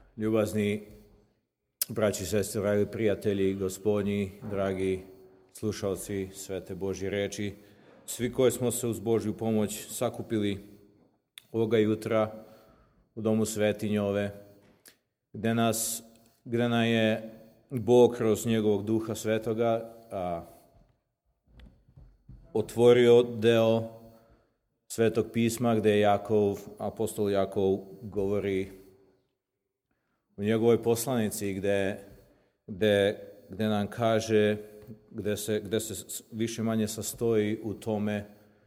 Ljubazni braći i sestre, dragi prijatelji, gospodnji, dragi slušalci Svete Božje reči, svi koji smo se uz Božju pomoć sakupili ovoga jutra u domu svetinje ove, gde nam je Bog kroz njegovog Duha Svetoga otvorio deo Svetog pisma gde apostol Jakov govori u njegovoj poslanici gde nam kaže, gde se više manje sastoji u tome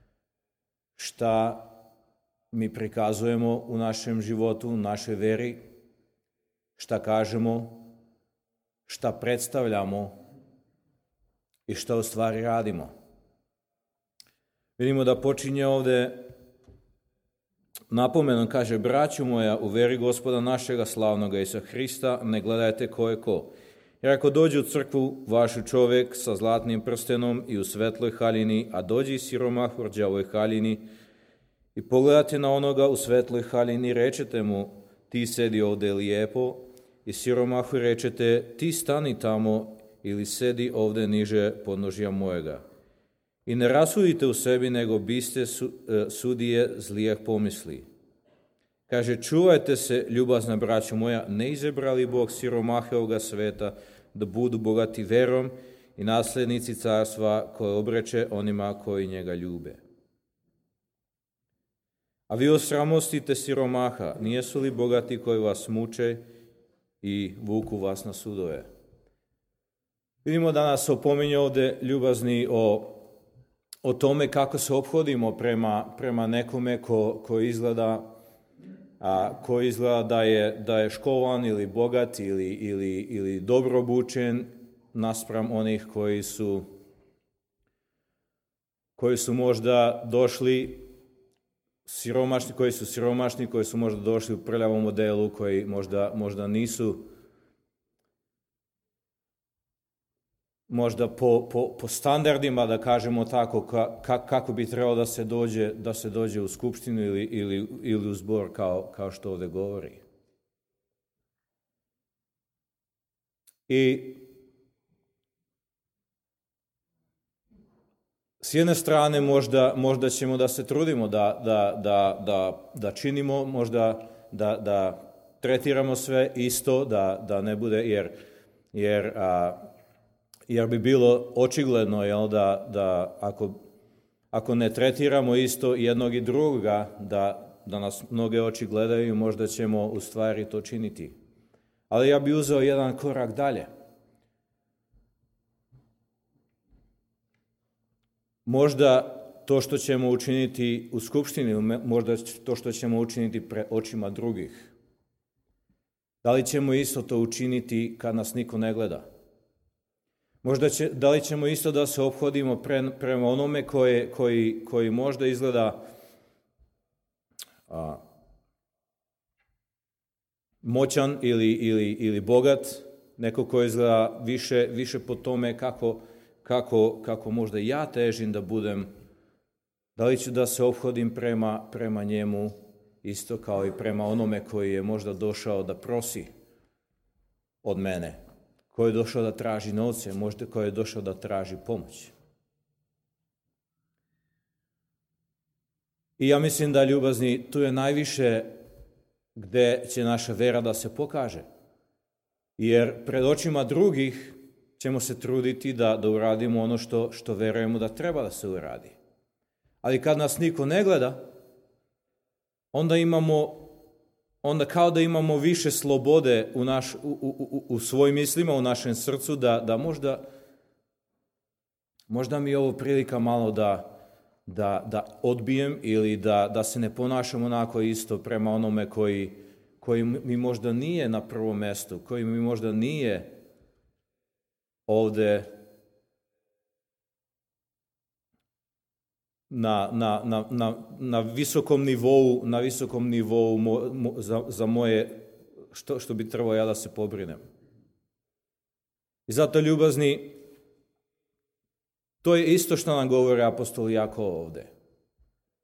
šta mi prikazujemo u našem životu, u našoj veri, šta kažemo, šta predstavljamo i šta u stvari radimo. Vidimo da počinje ovde napomenom, kaže: braćo moja, u veri Gospoda našega slavnoga Isusa Hrista, ne gledajte ko je ko. Jer ako dođe u crkvu vašu čovjek sa zlatnim prstenom i u svetloj haljini, a dođe i siromah u rđavoj haljini, i pogledate na onoga u svetloj haljini, rečete mu: ti sedi ovde lijepo, i siromahu rečete: ti stani tamo ili sedi ovde niže podnožja mojega. I ne rasudite u sebi, nego biste sudije zlijeh pomisli. Kaže: čuvajte se, ljubazna braćo moja, ne izabrali Bog siromahe ovoga sveta da budu bogati verom i naslednici carstva koje obreče onima koji njega ljube. A vi osramostite siromaha, nijesu li bogati koji vas muče i vuku vas na sudove? Vidimo da nas opominje ovde, ljubazni, o tome kako se ophodimo prema nekome ko izgleda da je školovan ili bogat ili dobro obučen naspram onih koji su možda došli siromašni, koji su možda došli u prljavom modelu, koji možda nisu možda po standardima, da kažemo tako, kako bi trebalo da se dođe u skupštinu ili u zbor, kao što ovde govori. I s jedne strane možda ćemo da se trudimo da činimo, možda da tretiramo sve isto, da ne bude, jer bi bilo očigledno, da ako ne tretiramo isto jednog i drugoga, da nas mnoge oči gledaju i možda ćemo u stvari to činiti. Ali ja bih uzeo jedan korak dalje. Možda to što ćemo učiniti u skupštini, možda to što ćemo učiniti pred očima drugih. Da li ćemo isto to učiniti kad nas niko ne gleda? Da li ćemo isto da se ophodimo prema onome koji možda izgleda moćan ili bogat, neko koji izgleda više po tome kako možda ja težim da budem, da li ću da se ophodim prema njemu isto kao i prema onome koji je možda došao da prosi od mene, koji je došao da traži novce, možda koji je došao da traži pomoć. I ja mislim da, ljubazni, tu je najviše gde će naša vera da se pokaže. Jer pred očima drugih ćemo se truditi da uradimo ono što verujemo da treba da se uradi. Ali kad nas niko ne gleda, onda kao da imamo više slobode u svojim mislima, u našem srcu, da možda mi je ovo prilika malo da odbijem ili da se ne ponašam onako isto prema onome koji mi možda nije na prvom mestu, koji mi možda nije ovde na visokom nivou za moje, što bi trebalo ja da se pobrinem. I zato, ljubazni, to je isto što nam govori apostol Jakov ovde.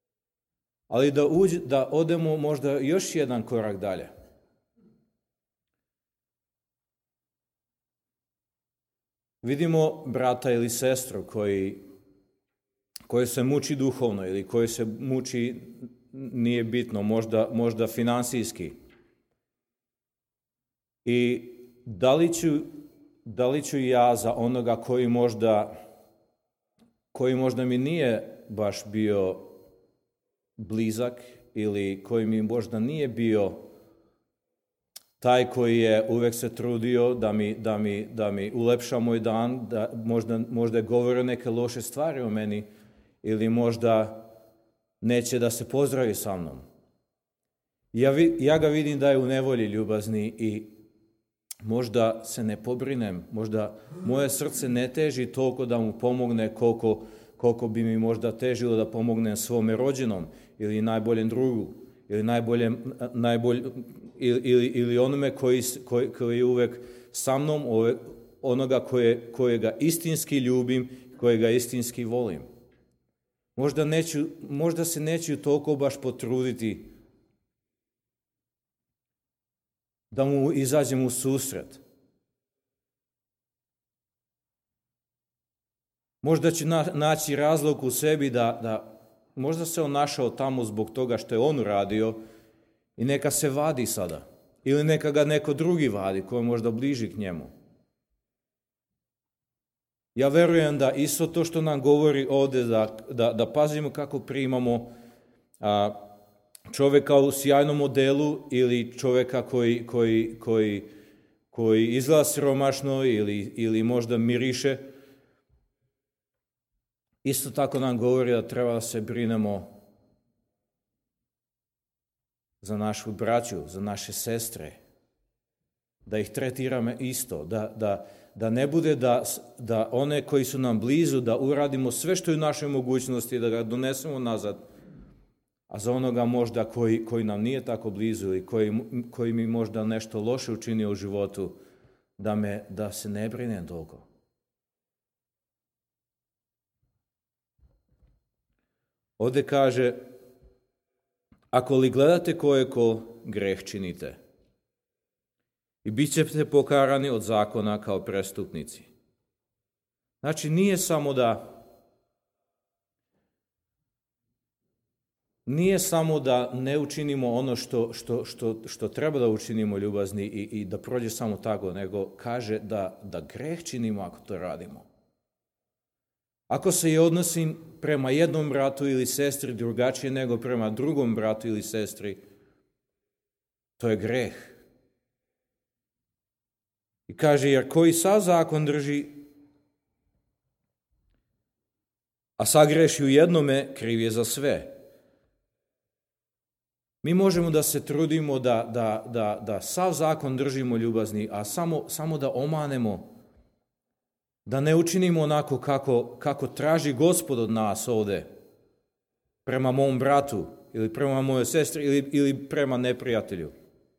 Ali da odemo možda još jedan korak dalje. vidimo brata ili sestru koji se muči duhovno ili koji se muči, nije bitno, možda finansijski. I da li ću ja za onoga koji možda mi nije baš bio blizak ili koji mi možda nije bio taj koji je uvek se trudio da mi ulepša moj dan, da možda je govorio neke loše stvari o meni ili možda neće da se pozdravi sa mnom. Ja ga vidim da je u nevolji, ljubazni, i možda se ne pobrinem, možda moje srce ne teži toliko da mu pomogne koliko bi mi možda težilo da pomognem svome rođenom ili najboljem drugu ili onome koji je uvek sa mnom, onoga kojega istinski ljubim, kojega istinski volim. Možda se neću toliko baš potruditi da mu izađem u susret. Možda ću naći razlog u sebi da možda se on našao tamo zbog toga što je on uradio i neka se vadi sada. Ili neka ga neko drugi vadi koji je možda bliži k njemu. Ja verujem da isto to što nam govori ovdje, da pazimo kako primamo čovjeka u sjajnom modelu ili čovjeka koji izgleda siromašno ili možda miriše. Isto tako nam govori da treba da se brinemo za našu braću, za naše sestre, da ih tretiramo isto, da ne bude da one koji su nam blizu, da uradimo sve što je u našoj mogućnosti, da ga donesemo nazad, a za onoga možda koji nam nije tako blizu ili koji mi možda nešto loše učinio u životu, da se ne brinem toliko. Ovdje kaže, ako li gledate ko greh činite, i bit ćete pokarani od zakona kao prestupnici. Znači, nije samo da ne učinimo ono što treba da učinimo, ljubazni, i da prođe samo tako, nego kaže da greh činimo ako to radimo. Ako se i odnosim prema jednom bratu ili sestri drugačije nego prema drugom bratu ili sestri, to je greh. I kaže, jer koji sav zakon drži, a sagreši u jednome, kriv je za sve. Mi možemo da se trudimo da sav zakon držimo, ljubazni, a samo da omanemo, da ne učinimo onako kako traži Gospod od nas ovdje, prema mom bratu ili prema mojoj sestri ili prema neprijatelju.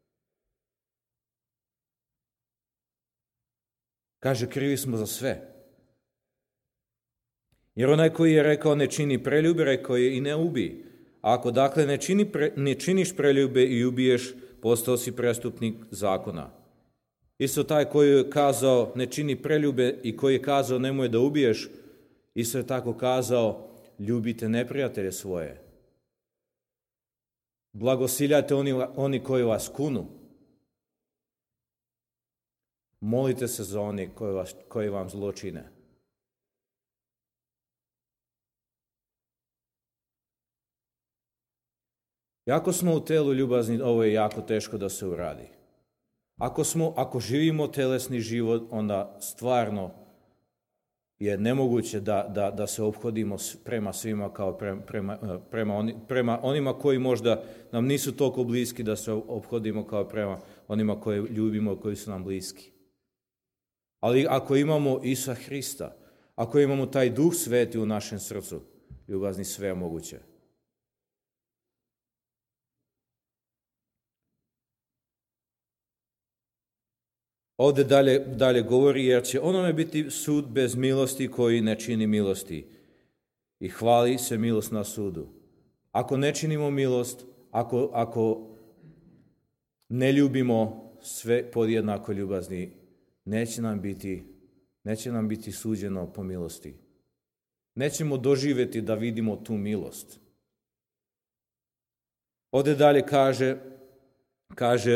Kaže, krivi smo za sve. Jer onaj koji je rekao ne čini preljube, rekao je i ne ubij. A ako dakle ne činiš preljube i ubiješ, postao si prestupnik zakona. Isto taj koji je kazao ne čini preljube i koji je kazao nemoj da ubiješ, isto je tako kazao ljubite neprijatelje svoje. Blagosiljajte oni koji vas kunu. Molite se za oni koji vam zlo čine. Jako smo u telu, ljubazni, ovo je jako teško da se uradi. Ako živimo telesni život, onda stvarno je nemoguće da se ophodimo prema svima kao prema onima koji možda nam nisu toliko bliski, da se ophodimo kao prema onima koje ljubimo, koji su nam bliski. Ali ako imamo Isusa Hrista, ako imamo taj Duh Sveti u našem srcu, ljubazni, sve je moguće. Ovdje dalje govori, jer će onome biti sud bez milosti koji ne čini milosti i hvali se milost na sudu. Ako ne činimo milost, ako ne ljubimo sve podjednako, ljubazni, neće nam biti neće nam biti suđeno po milosti. Nećemo doživjeti da vidimo tu milost. Ovdje dalje kaže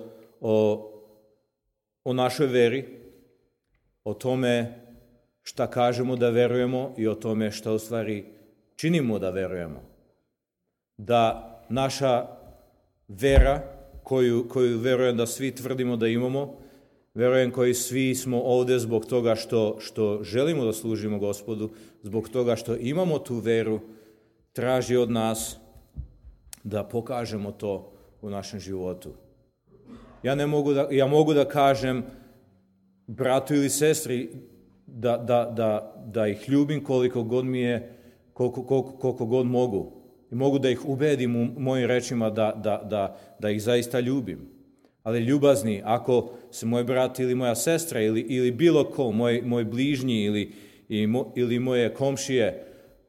o našoj veri, o tome šta kažemo da verujemo i o tome šta u stvari činimo da verujemo. Da naša vera, koju verujem da svi tvrdimo da imamo, verujem koji svi smo ovdje zbog toga što želimo da služimo Gospodu, zbog toga što imamo tu veru, traži od nas da pokažemo to u našem životu. Ja mogu da kažem bratu ili sestri da ih ljubim koliko god mi je, koliko god mogu. I mogu da ih ubedim u mojim rečima da ih zaista ljubim. Ali ljubazni, ako se moj brat ili moja sestra ili bilo ko, moj bližnji ili moje komšije,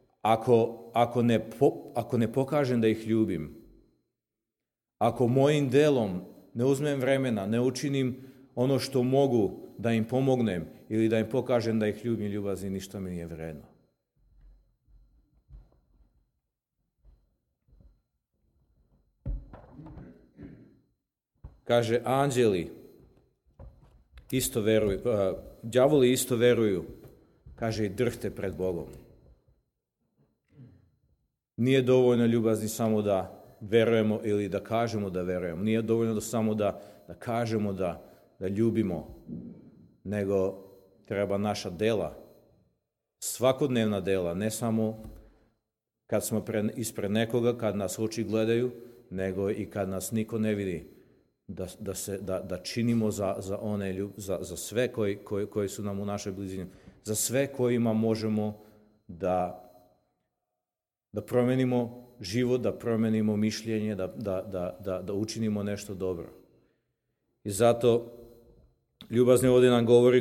ako ne pokažem da ih ljubim, ako mojim delom ne uzmem vremena, ne učinim ono što mogu da im pomognem ili da im pokažem da ih ljubim, ljubazni, ništa mi nije vredno. Kaže, anđeli isto veruju, đavoli isto veruju, kaže i drhte pred Bogom. Nije dovoljno, ljubazni, samo da verujemo ili da kažemo da verujemo. Nije dovoljno samo da kažemo da ljubimo, nego treba naša dela, svakodnevna dela, ne samo kad smo ispred nekoga, kad nas oči gledaju, nego i kad nas niko ne vidi, da činimo za sve koji su nam u našoj blizini, za sve kojima možemo da promenimo život, da promenimo mišljenje, da učinimo nešto dobro. I zato ljubazni ovdje nam govori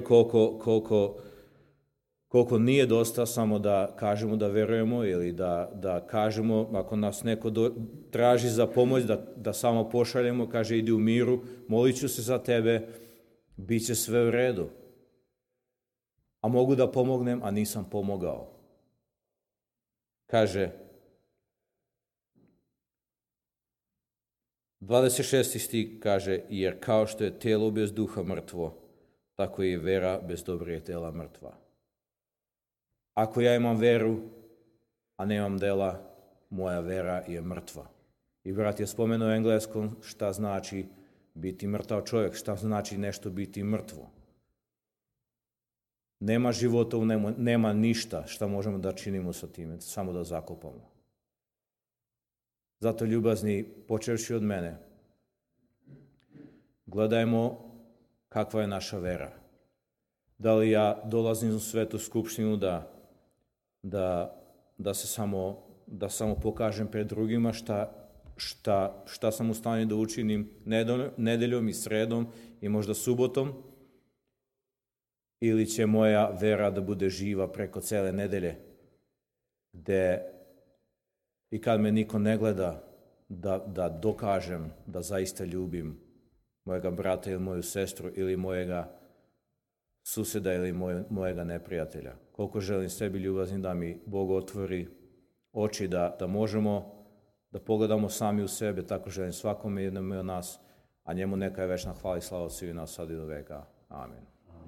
koliko nije dosta samo da kažemo da verujemo ili da kažemo, ako nas neko traži za pomoć, da samo pošaljemo, kaže idi u miru, molit ću se za tebe, bit će sve u redu. A mogu da pomognem, a nisam pomogao. Kaže, 26. stih kaže, jer kao što je telo bez duha mrtvo, tako je i vera bez dobrih tela mrtva. Ako ja imam veru, a nemam dela, moja vera je mrtva. I brat je spomenuo u engleskom šta znači biti mrtav čovjek, šta znači nešto biti mrtvo. Nema života u njemu, nema ništa šta možemo da činimo sa time, samo da zakopamo. Zato, ljubazni, počevši od mene, gledajmo kakva je naša vera. Da li ja dolazim u svetu skupštinu da samo pokažem pred drugima šta sam u stanju da učinim nedeljom i sredom i možda subotom, ili će moja vera da bude živa preko cele nedelje, gde i kad me niko ne gleda, da dokažem da zaista ljubim mojega brata ili moju sestru ili mojega suseda ili mojega neprijatelja. Koliko želim sebi, ljubazni, da mi Bog otvori oči da možemo da pogledamo sami u sebe, tako želim svakome jednom od nas, a njemu neka je večna hvala i slava svih nas sad i do veka. Amen.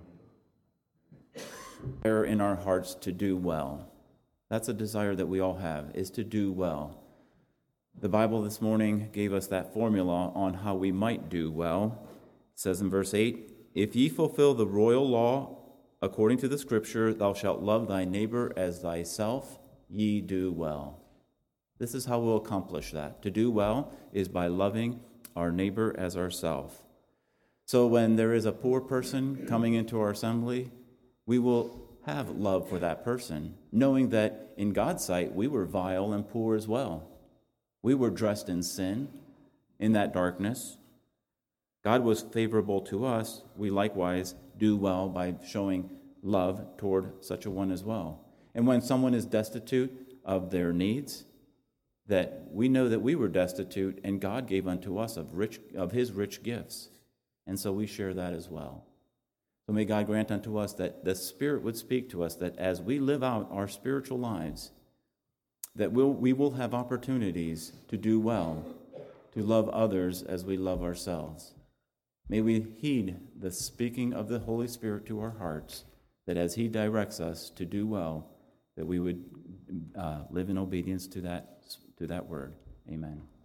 In our hearts to do well. That's a desire that we all have, is to do well. The Bible this morning gave us that formula on how we might do well. It says in verse 8, if ye fulfill the royal law according to the scripture, thou shalt love thy neighbor as thyself, ye do well. This is how we'll accomplish that. To do well is by loving our neighbor as ourselves. So when there is a poor person coming into our assembly, we will have love for that person, knowing that in God's sight we were vile and poor as well. We were dressed in sin, in that darkness. God was favorable to us. We likewise do well by showing love toward such a one as well. And when someone is destitute of their needs, that we know that we were destitute and God gave unto us of his rich gifts. And so we share that as well. So may God grant unto us that the Spirit would speak to us, that as we live out our spiritual lives, that we will have opportunities to do well, to love others as we love ourselves. May we heed the speaking of the Holy Spirit to our hearts, that as He directs us to do well, that we would live in obedience to that word. Amen.